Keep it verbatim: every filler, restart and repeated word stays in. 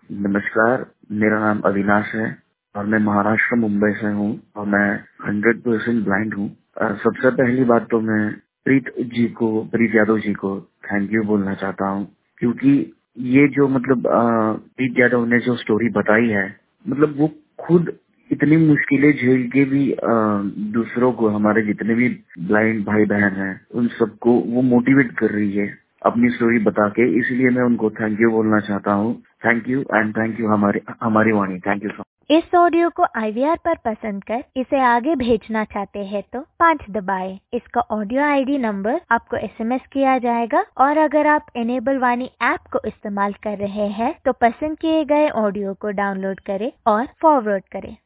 नमस्कार, मेरा नाम अविनाश है और मैं महाराष्ट्र मुंबई से हूँ और मैं हंड्रेड परसेंट ब्लाइंड हूँ। अ, सबसे पहली बात तो मैं प्रीत जी को प्रीत यादव जी को थैंक यू बोलना चाहता हूँ, क्योंकि ये जो मतलब अ, प्रीत यादव ने जो स्टोरी बताई है, मतलब वो खुद इतनी मुश्किलें झेल के भी अ, दूसरों को, हमारे जितने भी ब्लाइंड भाई बहन हैं, उन सबको वो मोटिवेट कर रही है अपनी स्टोरी बता के। इसलिए मैं उनको थैंक यू बोलना चाहता हूँ। Thank you and thank you हमारी हमारी वाणी। Thank you so much. इस ऑडियो को आई वी आर पर पसंद कर इसे आगे भेजना चाहते हैं तो पाँच दबाएं। इसका ऑडियो आई डी नंबर आपको एस एम एस किया जाएगा और अगर आप इनेबल वाणी ऐप को इस्तेमाल कर रहे हैं तो पसंद किए गए ऑडियो को डाउनलोड करें और फॉरवर्ड करें।